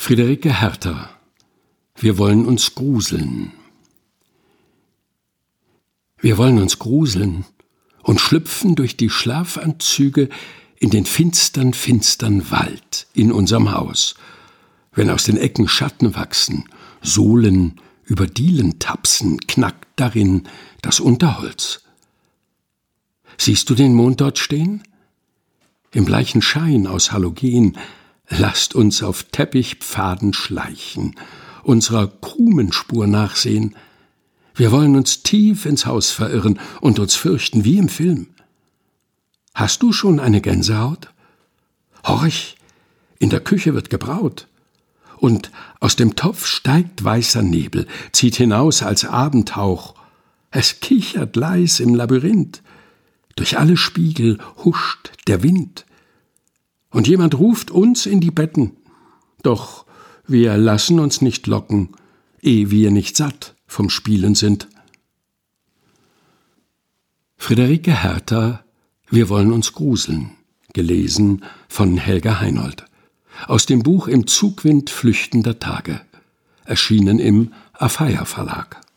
Friederike Hertha. Wir wollen uns gruseln. Wir wollen uns gruseln und schlüpfen durch die Schlafanzüge in den finstern, finstern Wald in unserem Haus, wenn aus den Ecken Schatten wachsen, Sohlen über Dielen tapsen, knackt darin das Unterholz. Siehst du den Mond dort stehen? Im bleichen Schein aus Halogen, lasst uns auf Teppichpfaden schleichen, unserer Krumenspur nachsehen. Wir wollen uns tief ins Haus verirren und uns fürchten wie im Film. Hast du schon eine Gänsehaut? Horch, in der Küche wird gebraut. Und aus dem Topf steigt weißer Nebel, zieht hinaus als Abendhauch. Es kichert leis im Labyrinth. Durch alle Spiegel huscht der Wind. Und jemand ruft uns in die Betten. Doch wir lassen uns nicht locken, ehe wir nicht satt vom Spielen sind. Friederike Hertha. Wir wollen uns gruseln. Gelesen von Helga Heinold. Aus dem Buch Im Zugwind flüchtender Tage. Erschienen im Afeier Verlag.